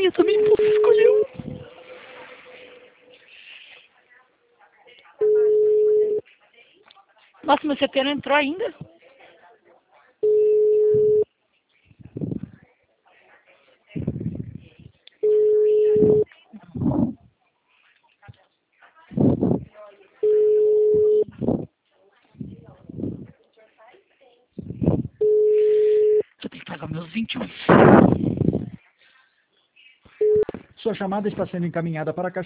eu também posso escolher um. Nossa, meu CT não entrou ainda? Eu tenho que pagar meus 21. Sua chamada está sendo encaminhada para a caixa